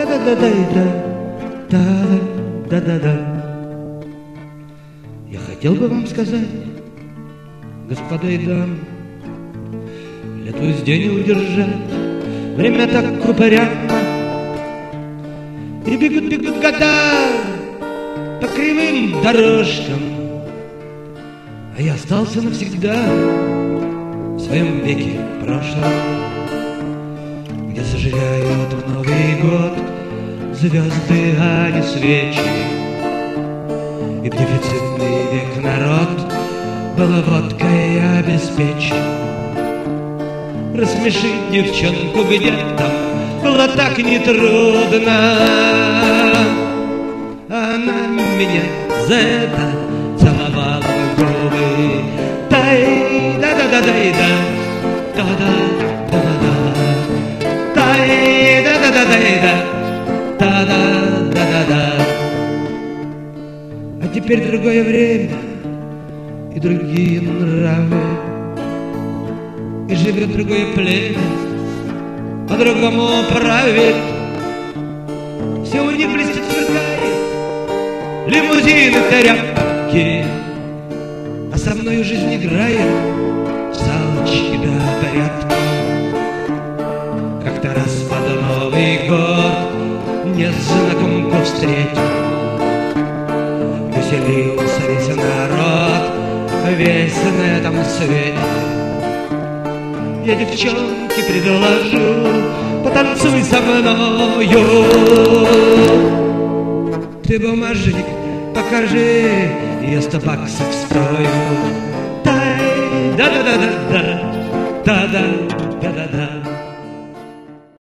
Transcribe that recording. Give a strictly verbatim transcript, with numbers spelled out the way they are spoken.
Да-да-да-да-да-да-да-да. Я хотел бы вам сказать, господа и дамы, лету узде не удержать, время так упорядно, и бегут-бегут года по кривым дорожкам, а я остался навсегда в своем веке прошлом, где зажигают в Новый год звезды, а не свечи. И в дефицитный век народ был водкой обеспечен. Рассмешить девчонку где-то было так нетрудно. Она меня за это целовала в губы. Тай, да-да-да-дай-да, да-да-да-да-да, тай, да-да-да-дай-да, да-да-да-да-да. А теперь другое время и другие нравы, и живет другое племя, по-другому правит. Все у них блестит, сверкает, лимузины, тряпки, а со мною жизнь играет в салочки да порядки. Как-то раз под Новый год незнакомку встретил, веселился весь народ, весь на этом свете. Я девчонке предложу, потанцуй со мною. Ты бумажник покажи, я сто баксов стою. Тай, да-да-да-да-да, да-да.